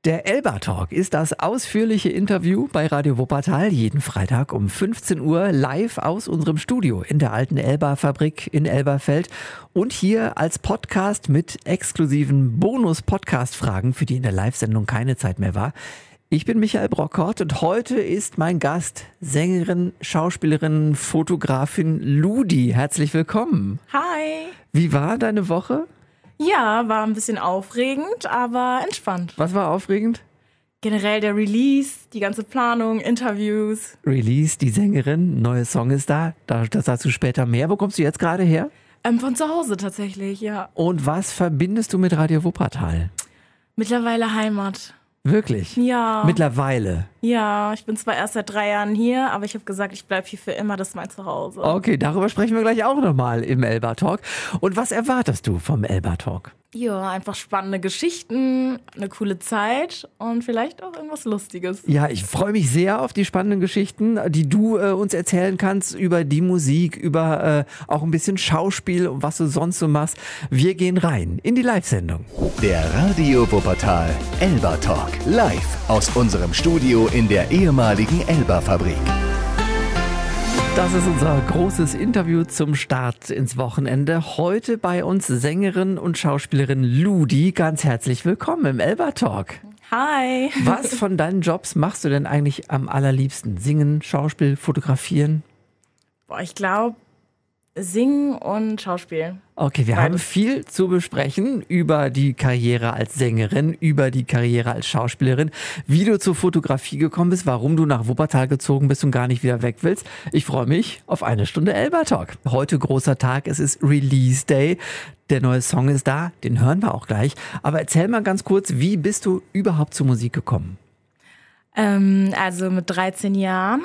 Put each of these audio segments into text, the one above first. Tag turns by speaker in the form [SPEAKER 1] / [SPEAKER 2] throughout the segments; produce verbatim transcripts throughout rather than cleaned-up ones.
[SPEAKER 1] Der Elba Talk ist das ausführliche Interview bei Radio Wuppertal jeden Freitag um fünfzehn Uhr live aus unserem Studio in der alten Elba-Fabrik in Elberfeld und hier als Podcast mit exklusiven Bonus-Podcast-Fragen, für die in der Live-Sendung keine Zeit mehr war. Ich bin Michael Brockort und heute ist mein Gast Sängerin, Schauspielerin, Fotografin Ludi. Herzlich willkommen.
[SPEAKER 2] Hi.
[SPEAKER 1] Wie war deine Woche?
[SPEAKER 2] Ja, war ein bisschen aufregend, aber entspannt.
[SPEAKER 1] Was war aufregend?
[SPEAKER 2] Generell der Release, die ganze Planung, Interviews.
[SPEAKER 1] Release, die Sängerin, neuer Song ist da. Das dazu später mehr. Wo kommst du jetzt gerade her?
[SPEAKER 2] Ähm, von zu Hause tatsächlich, ja.
[SPEAKER 1] Und was verbindest du mit Radio Wuppertal?
[SPEAKER 2] Mittlerweile Heimat.
[SPEAKER 1] Wirklich?
[SPEAKER 2] Ja.
[SPEAKER 1] Mittlerweile?
[SPEAKER 2] Ja, ich bin zwar erst seit drei Jahren hier, aber ich habe gesagt, ich bleibe hier für immer, das ist mein Zuhause.
[SPEAKER 1] Okay, darüber sprechen wir gleich auch nochmal im Elba Talk. Und was erwartest du vom Elba Talk?
[SPEAKER 2] Ja, einfach spannende Geschichten, eine coole Zeit und vielleicht auch irgendwas Lustiges.
[SPEAKER 1] Ja, ich freue mich sehr auf die spannenden Geschichten, die du äh, uns erzählen kannst über die Musik, über äh, auch ein bisschen Schauspiel und was du sonst so machst. Wir gehen rein in die Live-Sendung.
[SPEAKER 3] Der Radio Wuppertal Elba Talk live aus unserem Studio in der ehemaligen Elba-Fabrik.
[SPEAKER 1] Das ist unser großes Interview zum Start ins Wochenende. Heute bei uns Sängerin und Schauspielerin Ludi. Ganz herzlich willkommen im Elba Talk.
[SPEAKER 2] Hi.
[SPEAKER 1] Was von deinen Jobs machst du denn eigentlich am allerliebsten? Singen, Schauspiel, fotografieren?
[SPEAKER 2] Boah, ich glaube, Singen und Schauspiel.
[SPEAKER 1] Okay, wir
[SPEAKER 2] Beides.
[SPEAKER 1] haben viel zu besprechen über die Karriere als Sängerin, über die Karriere als Schauspielerin, wie du zur Fotografie gekommen bist, warum du nach Wuppertal gezogen bist und gar nicht wieder weg willst. Ich freue mich auf eine Stunde Elba Talk. Heute großer Tag, es ist Release Day. Der neue Song ist da, den hören wir auch gleich. Aber erzähl mal ganz kurz, wie bist du überhaupt zur Musik gekommen?
[SPEAKER 2] Ähm, also mit dreizehn Jahren,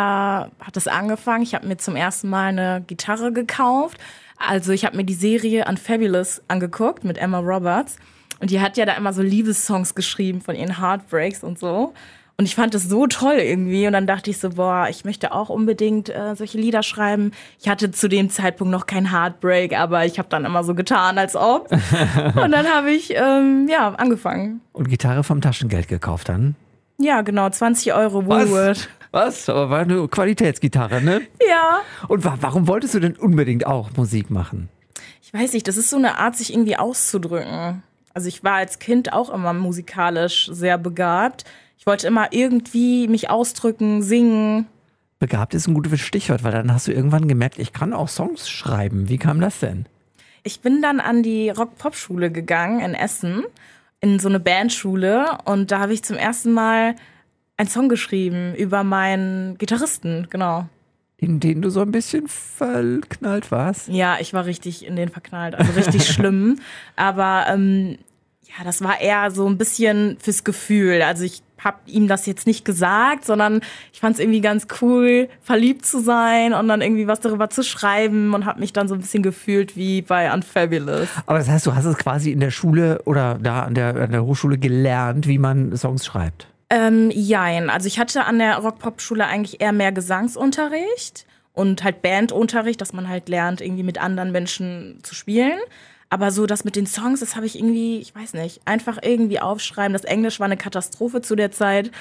[SPEAKER 2] da hat es angefangen. Ich habe mir zum ersten Mal eine Gitarre gekauft. Also ich habe mir die Serie Unfabulous angeguckt mit Emma Roberts. Und die hat ja da immer so Liebessongs geschrieben von ihren Heartbreaks und so. Und ich fand das so toll irgendwie. Und dann dachte ich so, boah, ich möchte auch unbedingt äh, solche Lieder schreiben. Ich hatte zu dem Zeitpunkt noch kein Heartbreak, aber ich habe dann immer so getan, als ob. Und dann habe ich ähm, ja angefangen.
[SPEAKER 1] Und Gitarre vom Taschengeld gekauft dann?
[SPEAKER 2] Ja, genau, zwanzig Euro Woolworth.
[SPEAKER 1] Was? Aber war eine Qualitätsgitarre, ne?
[SPEAKER 2] Ja.
[SPEAKER 1] Und wa- warum wolltest du denn unbedingt auch Musik machen?
[SPEAKER 2] Ich weiß nicht, das ist so eine Art, sich irgendwie auszudrücken. Also ich war als Kind auch immer musikalisch sehr begabt. Ich wollte immer irgendwie mich ausdrücken, singen.
[SPEAKER 1] Begabt ist ein gutes Stichwort, weil dann hast du irgendwann gemerkt, ich kann auch Songs schreiben. Wie kam das denn?
[SPEAKER 2] Ich bin dann an die Rock-Pop-Schule gegangen in Essen, in so eine Bandschule. Und da habe ich zum ersten Mal einen Song geschrieben über meinen Gitarristen, genau.
[SPEAKER 1] In den du so ein bisschen verknallt warst?
[SPEAKER 2] Ja, ich war richtig in den verknallt, also richtig schlimm. Aber ähm, ja, das war eher so ein bisschen fürs Gefühl. Also ich habe ihm das jetzt nicht gesagt, sondern ich fand es irgendwie ganz cool, verliebt zu sein und dann irgendwie was darüber zu schreiben und habe mich dann so ein bisschen gefühlt wie bei Unfabulous.
[SPEAKER 1] Aber das heißt, du hast es quasi in der Schule oder da an der, an der Hochschule gelernt, wie man Songs schreibt?
[SPEAKER 2] Ähm, jein. Also ich hatte an der Rock-Pop-Schule eigentlich eher mehr Gesangsunterricht und halt Bandunterricht, dass man halt lernt, irgendwie mit anderen Menschen zu spielen. Aber so das mit den Songs, das habe ich irgendwie, ich weiß nicht, einfach irgendwie aufschreiben. Das Englisch war eine Katastrophe zu der Zeit,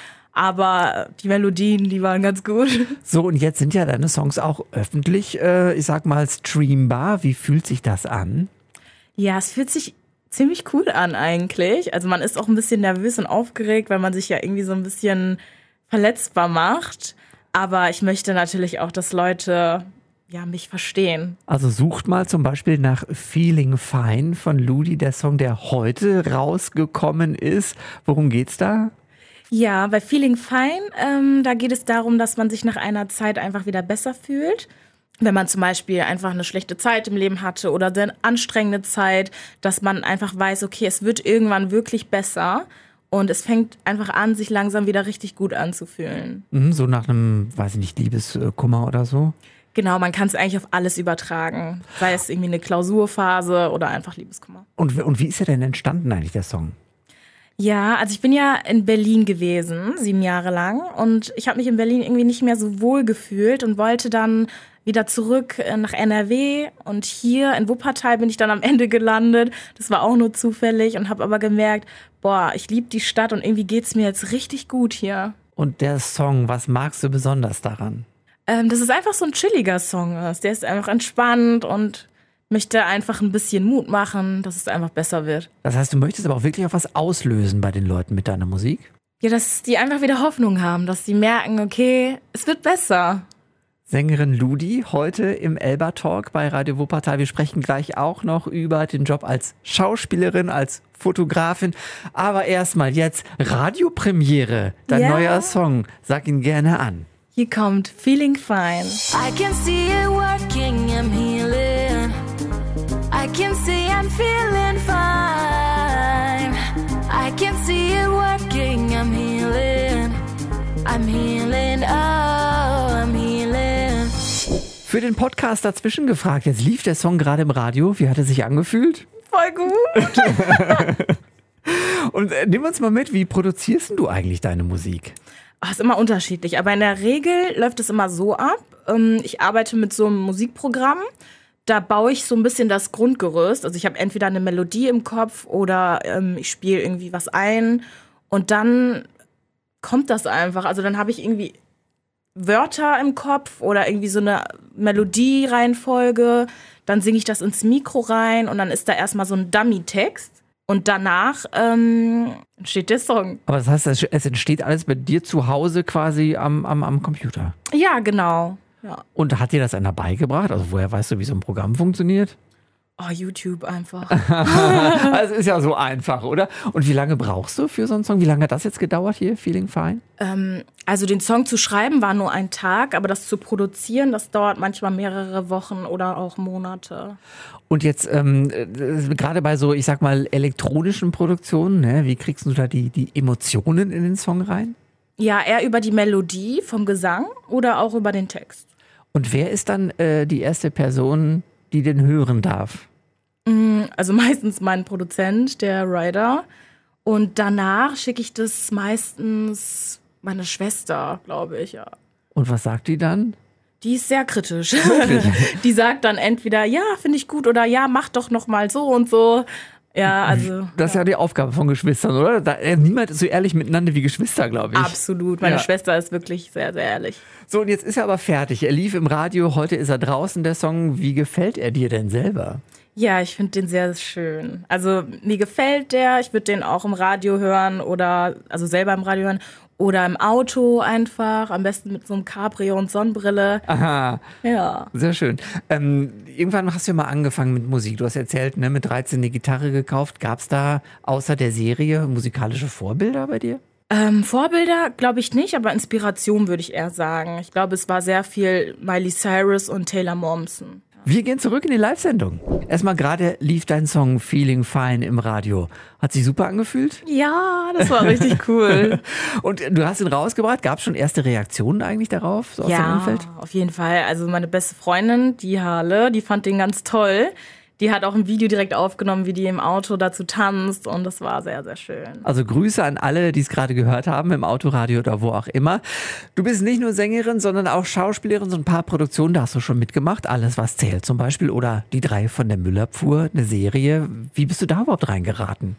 [SPEAKER 2] aber die Melodien, die waren ganz gut.
[SPEAKER 1] So, und jetzt sind ja deine Songs auch öffentlich, äh, ich sag mal, streambar. Wie fühlt sich das an?
[SPEAKER 2] Ja, es fühlt sich ziemlich cool an eigentlich. Also man ist auch ein bisschen nervös und aufgeregt, weil man sich ja irgendwie so ein bisschen verletzbar macht. Aber ich möchte natürlich auch, dass Leute ja mich verstehen.
[SPEAKER 1] Also sucht mal zum Beispiel nach Feeling Fine von Ludi, der Song, der heute rausgekommen ist. Worum geht's da?
[SPEAKER 2] Ja, bei Feeling Fine, ähm, da geht es darum, dass man sich nach einer Zeit einfach wieder besser fühlt. Wenn man zum Beispiel einfach eine schlechte Zeit im Leben hatte oder eine anstrengende Zeit, dass man einfach weiß, okay, es wird irgendwann wirklich besser und es fängt einfach an, sich langsam wieder richtig gut anzufühlen.
[SPEAKER 1] Mhm, so nach einem, weiß ich nicht, Liebeskummer oder so?
[SPEAKER 2] Genau, man kann es eigentlich auf alles übertragen. Sei es irgendwie eine Klausurphase oder einfach Liebeskummer.
[SPEAKER 1] Und, und wie ist er denn entstanden eigentlich, der Song?
[SPEAKER 2] Ja, also ich bin ja in Berlin gewesen, sieben Jahre lang. Und ich habe mich in Berlin irgendwie nicht mehr so wohl gefühlt und wollte dann wieder zurück nach N R W. Und hier in Wuppertal bin ich dann am Ende gelandet. Das war auch nur zufällig und habe aber gemerkt, boah, ich liebe die Stadt und irgendwie geht's mir jetzt richtig gut hier.
[SPEAKER 1] Und der Song, was magst du besonders daran?
[SPEAKER 2] Ähm, dass es einfach so ein chilliger Song ist. Der ist einfach entspannt und möchte einfach ein bisschen Mut machen, dass es einfach besser wird.
[SPEAKER 1] Das heißt, du möchtest aber auch wirklich auch was auslösen bei den Leuten mit deiner Musik?
[SPEAKER 2] Ja, dass die einfach wieder Hoffnung haben, dass sie merken, okay, es wird besser.
[SPEAKER 1] Sängerin Ludi, heute im Elba Talk bei Radio Wuppertal. Wir sprechen gleich auch noch über den Job als Schauspielerin, als Fotografin. Aber erstmal jetzt Radiopremiere, dein
[SPEAKER 2] Ja.
[SPEAKER 1] neuer Song. Sag ihn gerne an.
[SPEAKER 2] Hier kommt Feeling Fine.
[SPEAKER 4] I can see it working, I'm healing. I can see I'm feeling fine. I can see it working, I'm healing. I'm healing, oh, I'm healing.
[SPEAKER 1] Für den Podcast dazwischen gefragt, jetzt lief der Song gerade im Radio. Wie hat er sich angefühlt?
[SPEAKER 2] Voll gut.
[SPEAKER 1] Und äh, nimm uns mal mit, wie produzierst denn du eigentlich deine Musik?
[SPEAKER 2] Ach, ist immer unterschiedlich, aber in der Regel läuft es immer so ab. Ähm, Ich arbeite mit so einem Musikprogramm. Da baue ich so ein bisschen das Grundgerüst. Also ich habe entweder eine Melodie im Kopf oder ähm, ich spiele irgendwie was ein. Und dann kommt das einfach. Also dann habe ich irgendwie Wörter im Kopf oder irgendwie so eine Melodiereihenfolge. Dann singe ich das ins Mikro rein und dann ist da erstmal so ein Dummy-Text. Und danach ähm, entsteht der Song.
[SPEAKER 1] Aber das heißt, es es entsteht alles bei dir zu Hause quasi am, am, am Computer.
[SPEAKER 2] Ja, genau. Ja.
[SPEAKER 1] Und hat dir das einer beigebracht? Also woher weißt du, wie so ein Programm funktioniert?
[SPEAKER 2] Oh, YouTube einfach.
[SPEAKER 1] Also ist ja so einfach, oder? Und wie lange brauchst du für so einen Song? Wie lange hat das jetzt gedauert hier, Feeling Fine?
[SPEAKER 2] ähm, also den Song zu schreiben war nur ein Tag, aber das zu produzieren, das dauert manchmal mehrere Wochen oder auch Monate.
[SPEAKER 1] Und jetzt ähm, äh, gerade bei so, ich sag mal, elektronischen Produktionen, ne, wie kriegst du da die, die Emotionen in den Song rein?
[SPEAKER 2] Ja, eher über die Melodie vom Gesang oder auch über den Text.
[SPEAKER 1] Und wer ist dann äh, die erste Person, die den hören darf?
[SPEAKER 2] Also meistens mein Produzent, der Ryder. Und danach schicke ich das meistens meine Schwester, glaube ich, ja.
[SPEAKER 1] Und was sagt die dann?
[SPEAKER 2] Die ist sehr kritisch. Die sagt dann entweder, ja, finde ich gut oder ja, mach doch noch mal so und so. Ja, also.
[SPEAKER 1] Das ist ja die Aufgabe von Geschwistern, oder? Da, äh, niemand ist so ehrlich miteinander wie Geschwister, glaube ich.
[SPEAKER 2] Absolut. Meine
[SPEAKER 1] Ja.
[SPEAKER 2] Schwester ist wirklich sehr, sehr ehrlich.
[SPEAKER 1] So, und jetzt ist er aber fertig. Er lief im Radio, heute ist er draußen, der Song. Wie gefällt er dir denn selber?
[SPEAKER 2] Ja, ich finde den sehr schön. Also mir gefällt der. Ich würde den auch im Radio hören oder, also selber im Radio hören oder im Auto einfach. Am besten mit so einem Cabrio und Sonnenbrille.
[SPEAKER 1] Aha,
[SPEAKER 2] Ja.
[SPEAKER 1] sehr schön. Ähm, irgendwann hast du ja mal angefangen mit Musik. Du hast erzählt, ne, mit dreizehn eine Gitarre gekauft. Gab es da außer der Serie musikalische Vorbilder bei dir?
[SPEAKER 2] Ähm, Vorbilder glaube ich nicht, aber Inspiration würde ich eher sagen. Ich glaube, es war sehr viel Miley Cyrus und Taylor Momsen.
[SPEAKER 1] Wir gehen zurück in die Live-Sendung. Erstmal gerade lief dein Song Feeling Fine im Radio. Hat sich super angefühlt?
[SPEAKER 2] Ja, das war richtig cool.
[SPEAKER 1] Und du hast ihn rausgebracht. Gab es schon erste Reaktionen eigentlich darauf, so aus deinem
[SPEAKER 2] Ja,
[SPEAKER 1] Umfeld?
[SPEAKER 2] auf jeden Fall. Also meine beste Freundin, die Harle, die fand den ganz toll. Die hat auch ein Video direkt aufgenommen, wie die im Auto dazu tanzt und das war sehr, sehr schön.
[SPEAKER 1] Also Grüße an alle, die es gerade gehört haben, im Autoradio oder wo auch immer. Du bist nicht nur Sängerin, sondern auch Schauspielerin. So ein paar Produktionen, da hast du schon mitgemacht. Alles, was zählt zum Beispiel. Oder Die drei von der Müllabfuhr, eine Serie. Wie bist du da überhaupt reingeraten?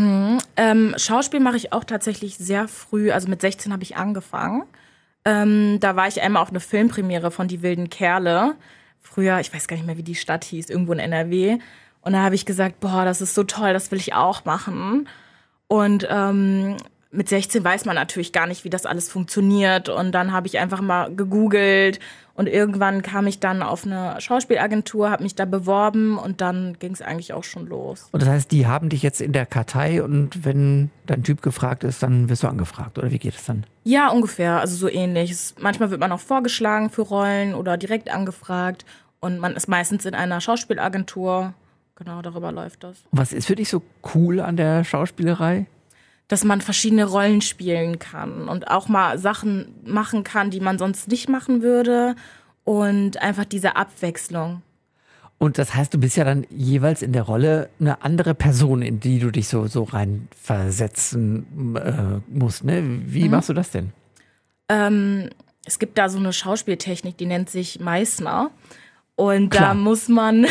[SPEAKER 2] Ähm, Schauspiel mache ich auch tatsächlich sehr früh, also mit sechzehn habe ich angefangen. Ähm, da war ich einmal auf eine Filmpremiere von Die wilden Kerle. Früher, ich weiß gar nicht mehr, wie die Stadt hieß, irgendwo in N R W. Und da habe ich gesagt, boah, das ist so toll, das will ich auch machen. Und ähm, mit sechzehn weiß man natürlich gar nicht, wie das alles funktioniert. Und dann habe ich einfach mal gegoogelt und irgendwann kam ich dann auf eine Schauspielagentur, habe mich da beworben und dann ging es eigentlich auch schon los.
[SPEAKER 1] Und das heißt, die haben dich jetzt in der Kartei und wenn dein Typ gefragt ist, dann wirst du angefragt. Oder wie geht es dann?
[SPEAKER 2] Ja, ungefähr, also so ähnlich. Es, manchmal wird man auch vorgeschlagen für Rollen oder direkt angefragt und man ist meistens in einer Schauspielagentur. Genau, darüber läuft das.
[SPEAKER 1] Und was ist für dich so cool an der Schauspielerei?
[SPEAKER 2] Dass man verschiedene Rollen spielen kann und auch mal Sachen machen kann, die man sonst nicht machen würde und einfach diese Abwechslung.
[SPEAKER 1] Und das heißt, du bist ja dann jeweils in der Rolle eine andere Person, in die du dich so, so reinversetzen äh, musst. Ne? Wie mhm. machst du das denn?
[SPEAKER 2] Ähm, es gibt da so eine Schauspieltechnik, die nennt sich Meißner. Und
[SPEAKER 1] Klar.
[SPEAKER 2] da muss man,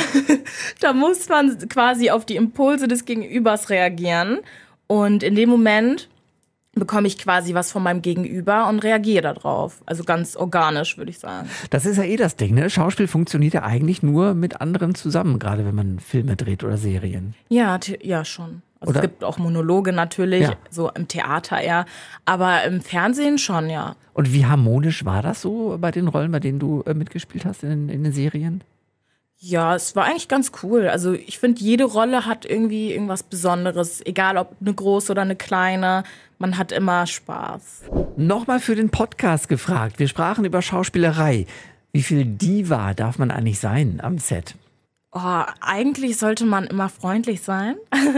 [SPEAKER 2] da muss man quasi auf die Impulse des Gegenübers reagieren. Und in dem Moment bekomme ich quasi was von meinem Gegenüber und reagiere darauf. Also ganz organisch, würde ich sagen.
[SPEAKER 1] Das ist ja eh das Ding, ne? Schauspiel funktioniert ja eigentlich nur mit anderen zusammen, gerade wenn man Filme dreht oder Serien.
[SPEAKER 2] Ja, t- ja schon. Also
[SPEAKER 1] Oder?
[SPEAKER 2] es gibt auch Monologe natürlich,
[SPEAKER 1] Ja.
[SPEAKER 2] so im Theater eher, aber im Fernsehen schon, ja.
[SPEAKER 1] Und wie harmonisch war das so bei den Rollen, bei denen du äh, mitgespielt hast in, in den Serien?
[SPEAKER 2] Ja, es war eigentlich ganz cool. Also ich finde, jede Rolle hat irgendwie irgendwas Besonderes, egal ob eine große oder eine kleine. Man hat immer Spaß.
[SPEAKER 1] Nochmal für den Podcast gefragt. Wir sprachen über Schauspielerei. Wie viel Diva darf man eigentlich sein am Set?
[SPEAKER 2] Oh, eigentlich sollte man immer freundlich sein,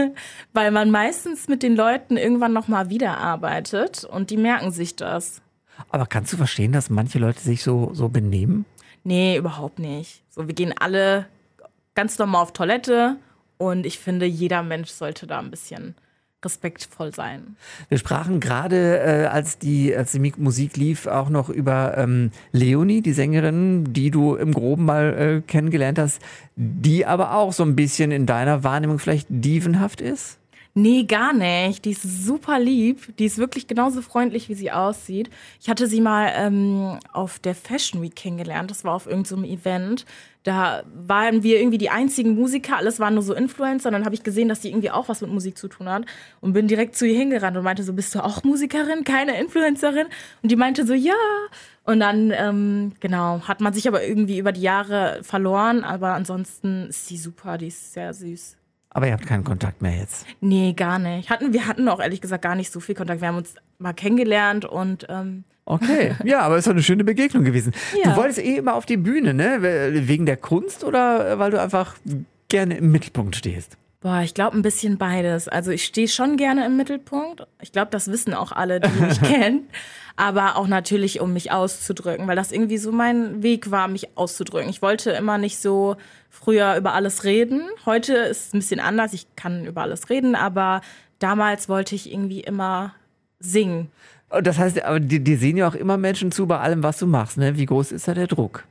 [SPEAKER 2] weil man meistens mit den Leuten irgendwann nochmal wiederarbeitet und die merken sich das.
[SPEAKER 1] Aber kannst du verstehen, dass manche Leute sich so, so benehmen?
[SPEAKER 2] Nee, überhaupt nicht. So, wir gehen alle ganz normal auf Toilette und ich finde, jeder Mensch sollte da ein bisschen respektvoll sein.
[SPEAKER 1] Wir sprachen gerade, äh, als die, als die Musik lief, auch noch über ähm, Leonie, die Sängerin, die du im Groben mal äh, kennengelernt hast, die aber auch so ein bisschen in deiner Wahrnehmung vielleicht dievenhaft ist?
[SPEAKER 2] Nee, gar nicht. Die ist super lieb. Die ist wirklich genauso freundlich, wie sie aussieht. Ich hatte sie mal ähm, auf der Fashion Week kennengelernt. Das war auf irgendeinem so Event. Da waren wir irgendwie die einzigen Musiker. Alles waren nur so Influencer. Und dann habe ich gesehen, dass die irgendwie auch was mit Musik zu tun hat. Und bin direkt zu ihr hingerannt und meinte so, bist du auch Musikerin, keine Influencerin? Und die meinte so, ja. Und dann, ähm, genau, hat man sich aber irgendwie über die Jahre verloren. Aber ansonsten ist sie super. Die ist sehr süß.
[SPEAKER 1] Aber ihr habt keinen Kontakt mehr jetzt?
[SPEAKER 2] Nee, gar nicht. Hatten, wir hatten auch ehrlich gesagt gar nicht so viel Kontakt. Wir haben uns mal kennengelernt und ähm
[SPEAKER 1] Okay, ja, aber es ist doch eine schöne Begegnung gewesen.
[SPEAKER 2] Ja.
[SPEAKER 1] Du wolltest eh immer auf die Bühne, ne? Wegen der Kunst oder weil du einfach gerne im Mittelpunkt stehst?
[SPEAKER 2] Boah, ich glaube ein bisschen beides. Also ich stehe schon gerne im Mittelpunkt. Ich glaube, das wissen auch alle, die mich kennen. Aber auch natürlich, um mich auszudrücken, weil das irgendwie so mein Weg war, mich auszudrücken. Ich wollte immer nicht so früher über alles reden. Heute ist es ein bisschen anders. Ich kann über alles reden, aber damals wollte ich irgendwie immer singen.
[SPEAKER 1] Und das heißt, aber die, die sehen ja auch immer Menschen zu bei allem, was du machst, ne? Wie groß ist da der Druck?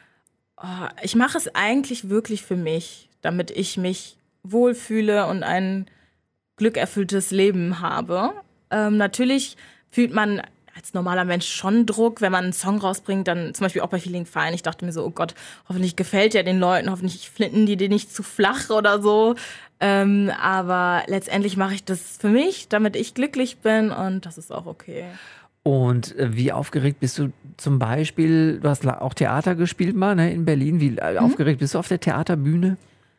[SPEAKER 2] Oh, ich mache es eigentlich wirklich für mich, damit ich mich wohlfühle und ein glückerfülltes Leben habe. Ähm, natürlich fühlt man als normaler Mensch schon Druck, wenn man einen Song rausbringt, dann zum Beispiel auch bei Feeling Fine. Ich dachte mir so, oh Gott, hoffentlich gefällt der den Leuten, hoffentlich flinten die den nicht zu flach oder so. Ähm, aber letztendlich mache ich das für mich, damit ich glücklich bin und das ist auch okay.
[SPEAKER 1] Und äh, wie aufgeregt bist du zum Beispiel, du hast auch Theater gespielt mal, ne, in Berlin. Wie äh,
[SPEAKER 2] Mhm.
[SPEAKER 1] aufgeregt bist du auf der Theaterbühne?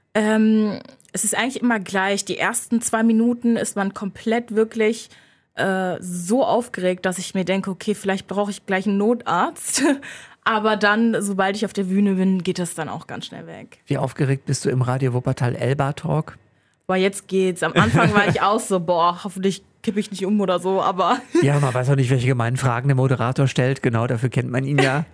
[SPEAKER 2] Ähm, es ist eigentlich immer gleich. Die ersten zwei Minuten ist man komplett wirklich äh, so aufgeregt, dass ich mir denke, okay, vielleicht brauche ich gleich einen Notarzt. Aber dann, sobald ich auf der Bühne bin, geht das dann auch ganz schnell weg.
[SPEAKER 1] Wie aufgeregt bist du im Radio Wuppertal Elba Talk?
[SPEAKER 2] Boah, jetzt geht's. Am Anfang war ich auch so, boah, hoffentlich kippe ich nicht um oder so, aber
[SPEAKER 1] Ja, man weiß auch nicht, welche gemeinen Fragen der Moderator stellt. Genau, dafür kennt man ihn ja.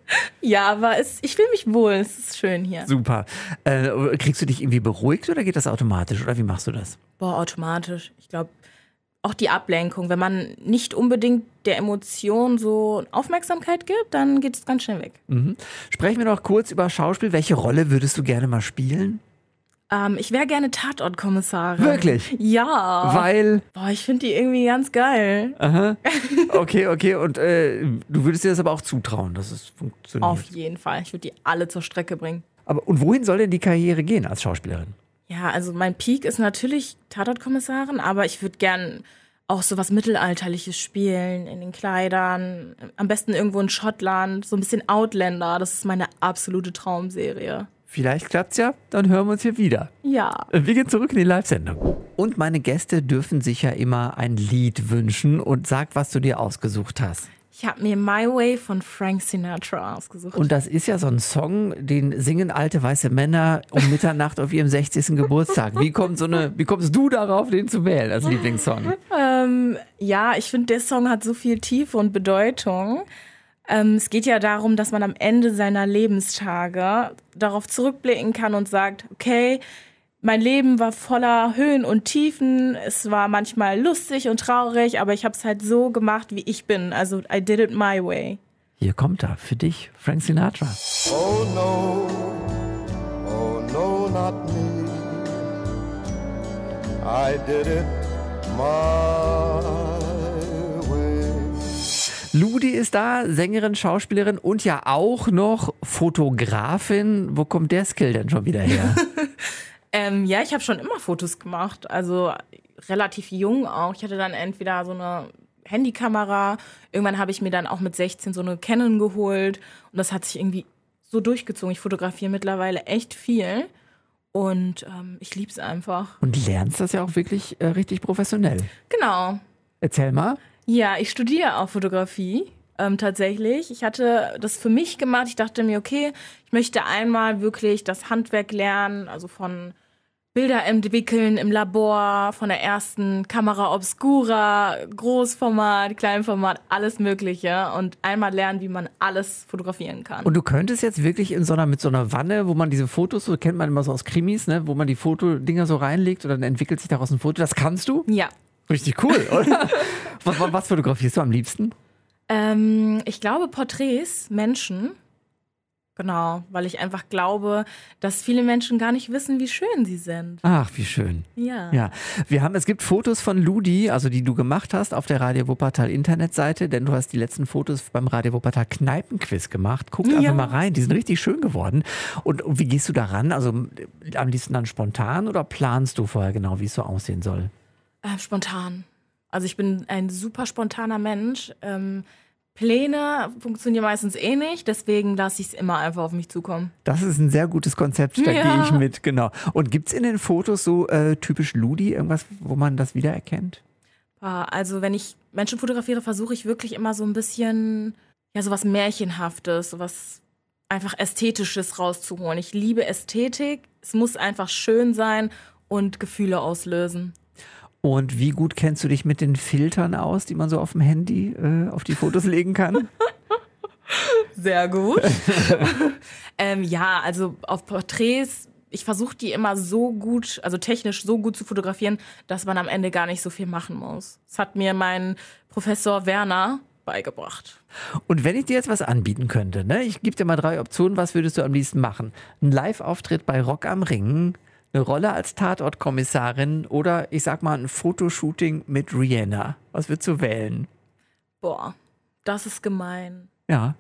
[SPEAKER 2] ja, aber es, ich fühle mich wohl. Es ist schön hier.
[SPEAKER 1] Super. Äh, kriegst du dich irgendwie beruhigt oder geht das automatisch? Oder wie machst du das?
[SPEAKER 2] Boah, automatisch. Ich glaube, auch die Ablenkung. Wenn man nicht unbedingt der Emotion so Aufmerksamkeit gibt, dann geht es ganz schnell weg.
[SPEAKER 1] Mhm. Sprechen wir noch kurz über Schauspiel. Welche Rolle würdest du gerne mal spielen?
[SPEAKER 2] Ähm, ich wäre gerne Tatortkommissarin.
[SPEAKER 1] Wirklich?
[SPEAKER 2] Ja.
[SPEAKER 1] Weil.
[SPEAKER 2] Boah, ich finde die irgendwie ganz geil.
[SPEAKER 1] Aha. Okay, okay. Und äh, du würdest dir das aber auch zutrauen, dass es funktioniert.
[SPEAKER 2] Auf jeden Fall. Ich würde die alle zur Strecke bringen.
[SPEAKER 1] Aber und wohin soll denn die Karriere gehen als Schauspielerin?
[SPEAKER 2] Ja, also mein Peak ist natürlich Tatortkommissarin, aber ich würde gern auch so was Mittelalterliches spielen, in den Kleidern, am besten irgendwo in Schottland, so ein bisschen Outlander, das ist meine absolute Traumserie.
[SPEAKER 1] Vielleicht klappt's ja, dann hören wir uns hier wieder.
[SPEAKER 2] Ja.
[SPEAKER 1] Wir gehen zurück in die Live-Sendung. Und meine Gäste dürfen sich ja immer ein Lied wünschen und sag, was du dir ausgesucht hast.
[SPEAKER 2] Ich habe mir My Way von Frank Sinatra ausgesucht.
[SPEAKER 1] Und das ist ja so ein Song, den singen alte weiße Männer um Mitternacht auf ihrem sechzigsten Geburtstag. Wie, kommt so eine, wie kommst du darauf, den zu wählen als Lieblingssong?
[SPEAKER 2] ähm, ja, ich finde, der Song hat so viel Tiefe und Bedeutung. Ähm, es geht ja darum, dass man am Ende seiner Lebenstage darauf zurückblicken kann und sagt, okay, mein Leben war voller Höhen und Tiefen, es war manchmal lustig und traurig, aber ich habe es halt so gemacht, wie ich bin. Also I did it my way.
[SPEAKER 1] Hier kommt er für dich, Frank Sinatra.
[SPEAKER 5] Oh no, oh no, not me. I did it my way.
[SPEAKER 1] Ludi ist da, Sängerin, Schauspielerin und ja auch noch Fotografin. Wo kommt der Skill denn schon wieder her?
[SPEAKER 2] ähm, ja, ich habe schon immer Fotos gemacht, also relativ jung auch. Ich hatte dann entweder so eine Handykamera, irgendwann habe ich mir dann auch mit sechzehn so eine Canon geholt und das hat sich irgendwie so durchgezogen. Ich fotografiere mittlerweile echt viel und ähm, ich liebe es einfach.
[SPEAKER 1] Und lernst das ja auch wirklich äh, richtig professionell.
[SPEAKER 2] Genau.
[SPEAKER 1] Erzähl mal.
[SPEAKER 2] Ja, ich studiere auch Fotografie, ähm, tatsächlich. Ich hatte das für mich gemacht. Ich dachte mir, okay, ich möchte einmal wirklich das Handwerk lernen, also von Bilder entwickeln im Labor, von der ersten Kamera Obscura, Großformat, Kleinformat, alles Mögliche und einmal lernen, wie man alles fotografieren kann.
[SPEAKER 1] Und du könntest jetzt wirklich in so einer, mit so einer Wanne, wo man diese Fotos, so kennt man immer so aus Krimis, ne, wo man die Fotodinger so reinlegt und dann entwickelt sich daraus ein Foto. Das kannst du?
[SPEAKER 2] Ja.
[SPEAKER 1] Richtig cool, oder? was, was fotografierst du am liebsten?
[SPEAKER 2] Ähm, ich glaube Porträts, Menschen. Genau, weil ich einfach glaube, dass viele Menschen gar nicht wissen, wie schön sie sind.
[SPEAKER 1] Ach, wie schön.
[SPEAKER 2] Ja.
[SPEAKER 1] Ja, wir haben, es gibt Fotos von Ludi, also die du gemacht hast auf der Radio Wuppertal Internetseite, denn du hast die letzten Fotos beim Radio Wuppertal Kneipenquiz gemacht. Guckt
[SPEAKER 2] Ja.
[SPEAKER 1] einfach mal rein, die sind richtig schön geworden. Und, und wie gehst du daran? Also am liebsten dann spontan oder planst du vorher genau, wie es so aussehen soll?
[SPEAKER 2] Äh, spontan. Also ich bin ein super spontaner Mensch. Ähm, Pläne funktionieren meistens eh nicht, deswegen lasse ich es immer einfach auf mich zukommen.
[SPEAKER 1] Das ist ein sehr gutes Konzept, da
[SPEAKER 2] Ja.
[SPEAKER 1] gehe ich mit, genau. Und gibt es in den Fotos so äh, typisch Ludi, irgendwas, wo man das wiedererkennt?
[SPEAKER 2] Also wenn ich Menschen fotografiere, versuche ich wirklich immer so ein bisschen, ja, so was Märchenhaftes, so was einfach Ästhetisches rauszuholen. Ich liebe Ästhetik, es muss einfach schön sein und Gefühle auslösen.
[SPEAKER 1] Und wie gut kennst du dich mit den Filtern aus, die man so auf dem Handy äh, auf die Fotos legen kann?
[SPEAKER 2] Sehr gut. ähm, ja, also auf Porträts, ich versuche die immer so gut, also technisch so gut zu fotografieren, dass man am Ende gar nicht so viel machen muss. Das hat mir mein Professor Werner beigebracht.
[SPEAKER 1] Und wenn ich dir jetzt was anbieten könnte, ne? Ich gebe dir mal drei Optionen, was würdest du am liebsten machen? Ein Live-Auftritt bei Rock am Ring, eine Rolle als Tatortkommissarin oder ich sag mal ein Fotoshooting mit Rihanna. Was würdest du wählen?
[SPEAKER 2] Boah, das ist gemein.
[SPEAKER 1] Ja.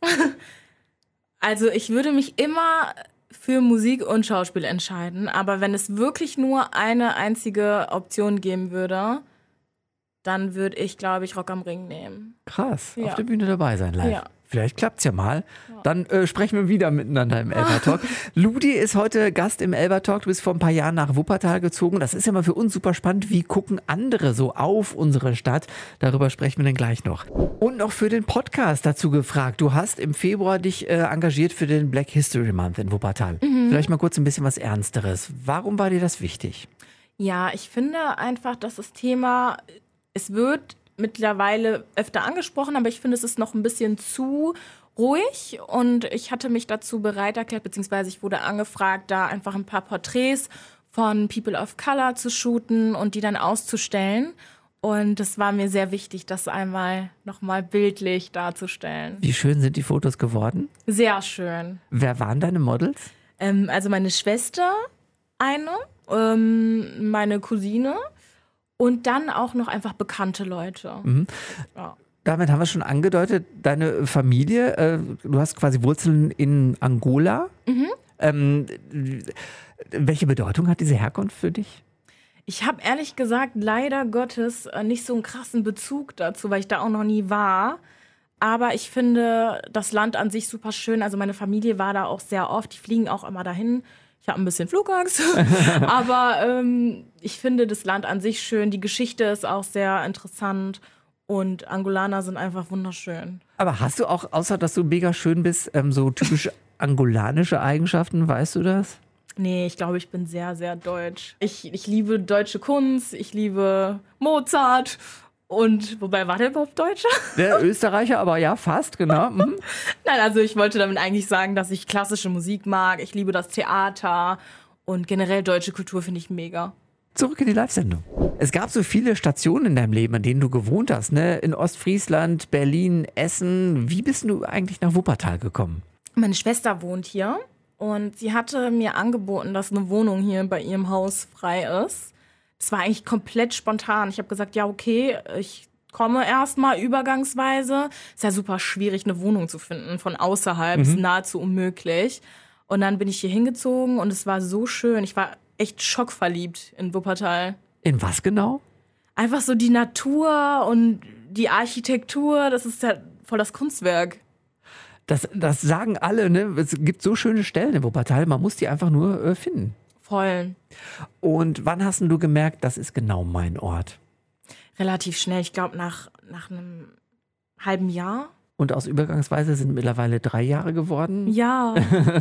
[SPEAKER 2] Also ich würde mich immer für Musik und Schauspiel entscheiden, aber wenn es wirklich nur eine einzige Option geben würde, dann würde ich, glaube ich, Rock am Ring nehmen.
[SPEAKER 1] Krass,
[SPEAKER 2] Ja.
[SPEAKER 1] auf der Bühne dabei sein live.
[SPEAKER 2] Ja.
[SPEAKER 1] Vielleicht klappt's ja mal. Dann äh, sprechen wir wieder miteinander im Elba-Talk. Ludi ist heute Gast im Elba-Talk. Du bist vor ein paar Jahren nach Wuppertal gezogen. Das ist ja mal für uns super spannend. Wie gucken andere so auf unsere Stadt? Darüber sprechen wir dann gleich noch. Und noch für den Podcast dazu gefragt. Du hast im Februar dich äh, engagiert für den Black History Month in Wuppertal.
[SPEAKER 2] Mhm.
[SPEAKER 1] Vielleicht mal kurz ein bisschen was Ernsteres. Warum war dir das wichtig?
[SPEAKER 2] Ja, ich finde einfach, dass das Thema, es wird mittlerweile öfter angesprochen, aber ich finde, es ist noch ein bisschen zu ruhig und ich hatte mich dazu bereit erklärt, beziehungsweise ich wurde angefragt, da einfach ein paar Porträts von People of Color zu shooten und die dann auszustellen. Und es war mir sehr wichtig, das einmal nochmal bildlich darzustellen.
[SPEAKER 1] Wie schön sind die Fotos geworden?
[SPEAKER 2] Sehr schön.
[SPEAKER 1] Wer waren deine Models?
[SPEAKER 2] Ähm, also meine Schwester, eine, ähm, meine Cousine und dann auch noch einfach bekannte Leute.
[SPEAKER 1] Mhm.
[SPEAKER 2] Ja.
[SPEAKER 1] Damit haben wir schon angedeutet, deine Familie, äh, du hast quasi Wurzeln in Angola.
[SPEAKER 2] Mhm.
[SPEAKER 1] Ähm, welche Bedeutung hat diese Herkunft für dich?
[SPEAKER 2] Ich habe ehrlich gesagt leider Gottes äh, nicht so einen krassen Bezug dazu, weil ich da auch noch nie war. Aber ich finde das Land an sich super schön. Also meine Familie war da auch sehr oft. Die fliegen auch immer dahin. Ich habe ein bisschen Flugangst. Aber ähm, ich finde das Land an sich schön. Die Geschichte ist auch sehr interessant. Und Angolaner sind einfach wunderschön.
[SPEAKER 1] Aber hast du auch, außer dass du mega schön bist, ähm, so typisch angolanische Eigenschaften? Weißt du das?
[SPEAKER 2] Nee, ich glaube, ich bin sehr, sehr deutsch. Ich, ich liebe deutsche Kunst. Ich liebe Mozart. Und wobei, war der überhaupt Deutscher?
[SPEAKER 1] Der Österreicher, aber ja, fast, genau. Mhm.
[SPEAKER 2] Nein, also ich wollte damit eigentlich sagen, dass ich klassische Musik mag. Ich liebe das Theater und generell deutsche Kultur finde ich mega.
[SPEAKER 1] Zurück in die Live-Sendung. Es gab so viele Stationen in deinem Leben, an denen du gewohnt hast, ne? In Ostfriesland, Berlin, Essen. Wie bist du eigentlich nach Wuppertal gekommen?
[SPEAKER 2] Meine Schwester wohnt hier und sie hatte mir angeboten, dass eine Wohnung hier bei ihrem Haus frei ist. Es war eigentlich komplett spontan. Ich habe gesagt, ja okay, ich komme erstmal übergangsweise. Ist ja super schwierig, eine Wohnung zu finden von außerhalb. Mhm. Ist nahezu unmöglich. Und dann bin ich hier hingezogen und es war so schön. Ich war echt schockverliebt in Wuppertal.
[SPEAKER 1] In was genau?
[SPEAKER 2] Einfach so die Natur und die Architektur. Das ist ja voll das Kunstwerk.
[SPEAKER 1] Das, das sagen alle, ne? Es gibt so schöne Stellen in Wuppertal. Man muss die einfach nur äh, finden.
[SPEAKER 2] Voll.
[SPEAKER 1] Und wann hast du gemerkt, das ist genau mein Ort?
[SPEAKER 2] Relativ schnell, ich glaube nach, nach einem halben Jahr.
[SPEAKER 1] Und aus Übergangsweise sind mittlerweile drei Jahre geworden?
[SPEAKER 2] Ja.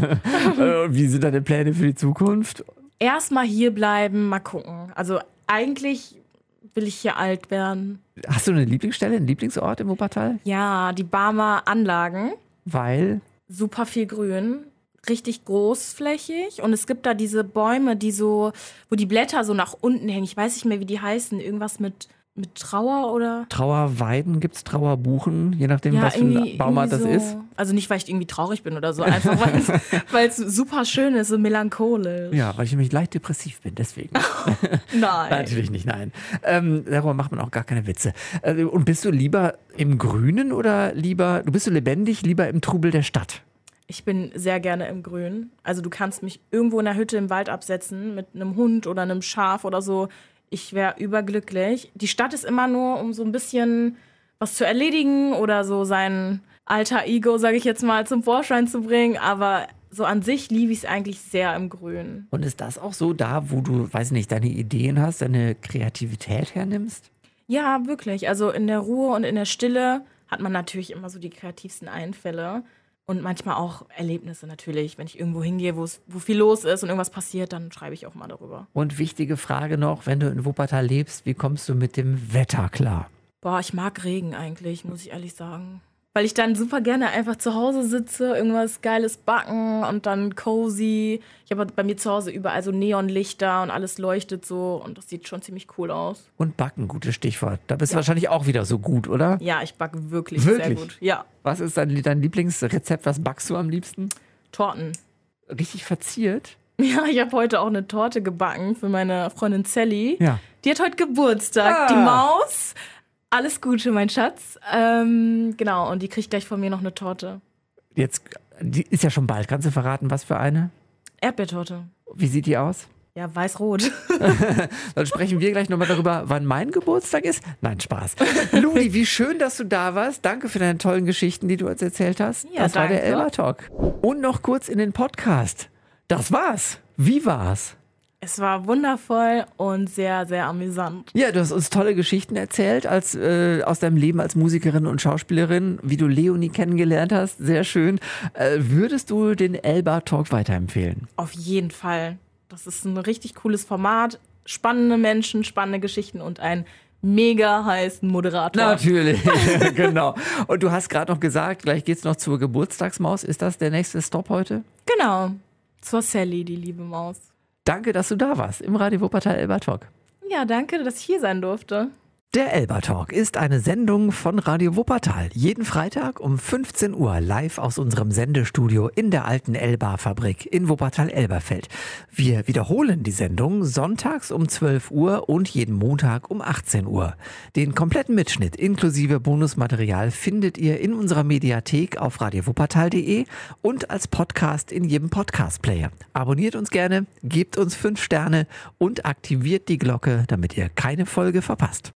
[SPEAKER 1] Wie sind deine Pläne für die Zukunft?
[SPEAKER 2] Erstmal hier bleiben, mal gucken. Also eigentlich will ich hier alt werden.
[SPEAKER 1] Hast du eine Lieblingsstelle, einen Lieblingsort im Wuppertal?
[SPEAKER 2] Ja, die Barmer Anlagen.
[SPEAKER 1] Weil?
[SPEAKER 2] Super viel Grün. Richtig großflächig und es gibt da diese Bäume, die so, wo die Blätter so nach unten hängen. Ich weiß nicht mehr, wie die heißen. Irgendwas mit, mit Trauer oder?
[SPEAKER 1] Trauerweiden gibt's, Trauerbuchen, je nachdem,
[SPEAKER 2] ja,
[SPEAKER 1] was für ein Baumart das
[SPEAKER 2] so.
[SPEAKER 1] ist.
[SPEAKER 2] Also nicht, weil ich irgendwie traurig bin oder so, einfach weil es super schön ist, so melancholisch.
[SPEAKER 1] Ja, weil ich nämlich leicht depressiv bin, deswegen.
[SPEAKER 2] Nein.
[SPEAKER 1] Natürlich nicht, nein. Ähm, darüber macht man auch gar keine Witze. Äh, und bist du lieber im Grünen oder lieber, du bist so lebendig, lieber im Trubel der Stadt?
[SPEAKER 2] Ich bin sehr gerne im Grün. Also du kannst mich irgendwo in der Hütte im Wald absetzen mit einem Hund oder einem Schaf oder so. Ich wäre überglücklich. Die Stadt ist immer nur, um so ein bisschen was zu erledigen oder so sein alter Ego, sage ich jetzt mal, zum Vorschein zu bringen. Aber so an sich liebe ich es eigentlich sehr im Grün.
[SPEAKER 1] Und ist das auch so da, wo du, weiß nicht, deine Ideen hast, deine Kreativität hernimmst?
[SPEAKER 2] Ja, wirklich. Also in der Ruhe und in der Stille hat man natürlich immer so die kreativsten Einfälle. Und manchmal auch Erlebnisse natürlich. Wenn ich irgendwo hingehe, wo es, wo viel los ist und irgendwas passiert, dann schreibe ich auch mal darüber.
[SPEAKER 1] Und wichtige Frage noch, wenn du in Wuppertal lebst, wie kommst du mit dem Wetter klar?
[SPEAKER 2] Boah, ich mag Regen eigentlich, muss ich ehrlich sagen. Weil ich dann super gerne einfach zu Hause sitze, irgendwas Geiles backen und dann cozy. Ich habe bei mir zu Hause überall so Neonlichter und alles leuchtet so und das sieht schon ziemlich cool aus.
[SPEAKER 1] Und backen, gutes Stichwort. Da bist
[SPEAKER 2] Ja.
[SPEAKER 1] du wahrscheinlich auch wieder so gut, oder?
[SPEAKER 2] Ja, ich backe wirklich,
[SPEAKER 1] Wirklich?
[SPEAKER 2] sehr gut. Ja,
[SPEAKER 1] Was ist dein, dein Lieblingsrezept? Was backst du am liebsten?
[SPEAKER 2] Torten.
[SPEAKER 1] Richtig verziert?
[SPEAKER 2] Ja, ich habe heute auch eine Torte gebacken für meine Freundin Sally.
[SPEAKER 1] Ja.
[SPEAKER 2] Die hat heute Geburtstag,
[SPEAKER 1] Ah.
[SPEAKER 2] die Maus. Alles Gute, mein Schatz. Ähm, genau, und die kriegt gleich von mir noch eine Torte.
[SPEAKER 1] Jetzt, die ist ja schon bald. Kannst du verraten, was für eine?
[SPEAKER 2] Erdbeertorte.
[SPEAKER 1] Wie sieht die aus?
[SPEAKER 2] Ja, weiß-rot.
[SPEAKER 1] Dann sprechen wir gleich nochmal darüber, wann mein Geburtstag ist. Nein, Spaß. Luli, wie schön, dass du da warst. Danke für deine tollen Geschichten, die du uns erzählt hast.
[SPEAKER 2] Ja,
[SPEAKER 1] das war der
[SPEAKER 2] danke.
[SPEAKER 1] Elba Talk. Und noch kurz in den Podcast. Das war's. Wie war's?
[SPEAKER 2] Es war wundervoll und sehr, sehr amüsant.
[SPEAKER 1] Ja, du hast uns tolle Geschichten erzählt als, äh, aus deinem Leben als Musikerin und Schauspielerin, wie du Leonie kennengelernt hast. Sehr schön. Äh, würdest du den Elba Talk weiterempfehlen?
[SPEAKER 2] Auf jeden Fall. Das ist ein richtig cooles Format. Spannende Menschen, spannende Geschichten und ein mega heißen Moderator.
[SPEAKER 1] Natürlich, genau. Und du hast gerade noch gesagt, gleich geht's noch zur Geburtstagsmaus. Ist das der nächste Stop heute?
[SPEAKER 2] Genau. Zur Sally, die liebe Maus.
[SPEAKER 1] Danke, dass du da warst im Radio Wuppertal Elba Talk.
[SPEAKER 2] Ja, danke, dass ich hier sein durfte.
[SPEAKER 1] Der Elba Talk ist eine Sendung von Radio Wuppertal. Jeden Freitag um fünfzehn Uhr live aus unserem Sendestudio in der alten Elba-Fabrik in Wuppertal-Elberfeld. Wir wiederholen die Sendung sonntags um zwölf Uhr und jeden Montag um achtzehn Uhr. Den kompletten Mitschnitt inklusive Bonusmaterial findet ihr in unserer Mediathek auf radio wuppertal punkt de und als Podcast in jedem Podcast-Player. Abonniert uns gerne, gebt uns fünf Sterne und aktiviert die Glocke, damit ihr keine Folge verpasst.